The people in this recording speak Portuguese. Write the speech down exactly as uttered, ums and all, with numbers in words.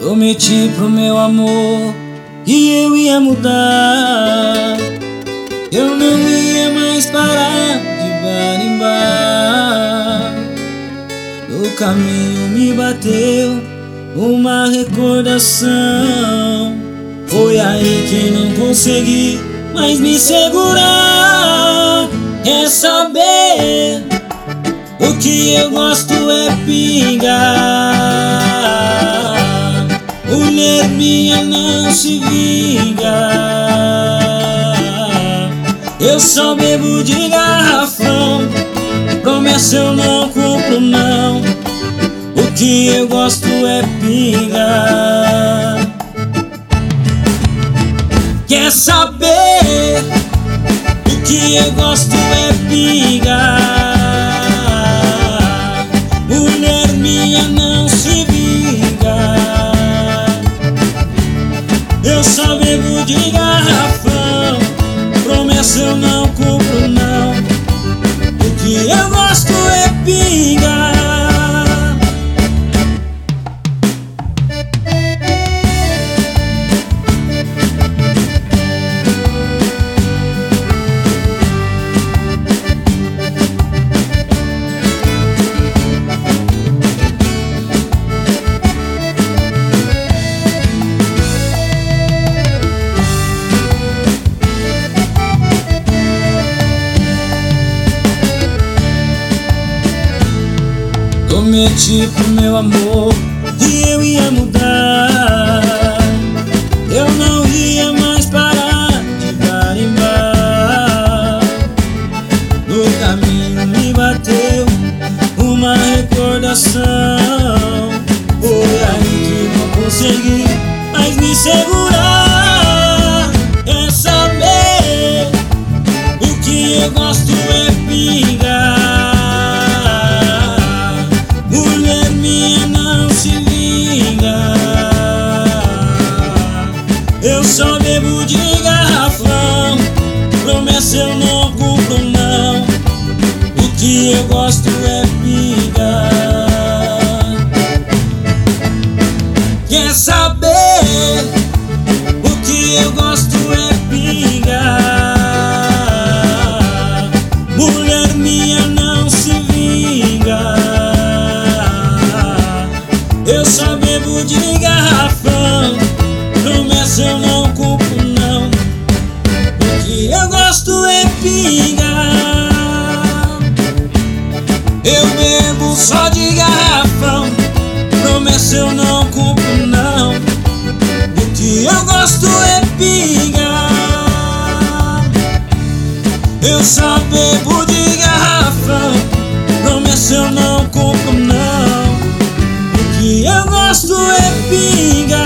Prometi pro meu amor que eu ia mudar, eu não ia mais parar de bar em bar. No caminho me bateu uma recordação, foi aí que não consegui mais me segurar. Quer saber? O que eu gosto é pingar. Mulher minha não se vinga. Eu só bebo de garrafão, promessa eu não cumpro não. O que eu gosto é pingar. Quer saber? O que eu gosto é pingar. Mulher minha não se vinga. Eu só bebo de garrafão, promessa eu não cumpro não. O que eu gosto é pingar. Prometi pro meu amor que eu ia mudar, eu não ia mais parar de bar em bar. No caminho me bateu uma recordação, foi aí que não consegui mais me segurar. Quer saber? O que eu gosto é pingar. Eu só bebo de garrafão, promessa eu não cumpro não. O que eu gosto é pingar. Quer saber? O que eu gosto é pingar. Mulher minha não se vinga. Eu só bebo de garrafão, promessa eu não cumpro não. O que eu gosto é pingar. Eu bebo só de garrafão, promessa eu não cumpro não. O que eu gosto é pingar. Eu só bebo de garrafão, promessa eu não cumpro não. O que eu gosto é pingar.